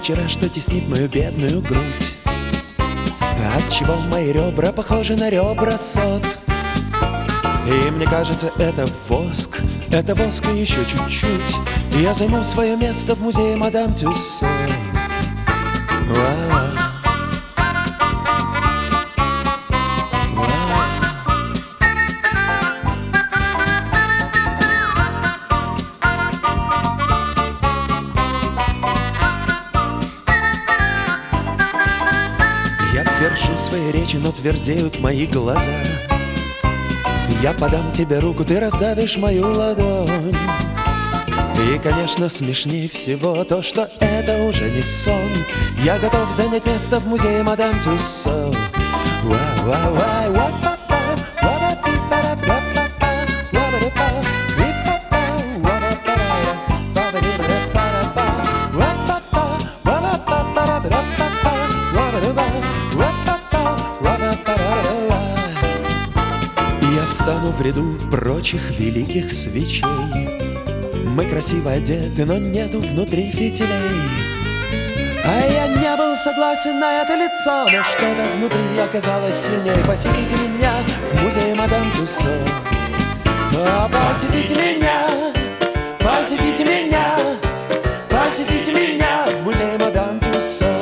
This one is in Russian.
вчера, что теснит мою бедную грудь? Отчего мои ребра похожи на ребра сот? И мне кажется, это воск и еще чуть-чуть, и я займу свое место в музее мадам Тюссо. Я держу свои речи, но твердеют мои глаза. Я подам тебе руку, ты раздавишь мою ладонь. И, конечно, смешнее всего то, что это уже не сон. Я готов занять место в музее мадам Тюссо. Я встану в ряду прочих великих свечей. Мы красиво одеты, но нету внутри фитилей. А я не был согласен на это лицо, но что-то внутри оказалось сильнее. Посетите меня в музее мадам Тюссо. Посетите меня, посетите меня, посетите меня в музее мадам Тюссо.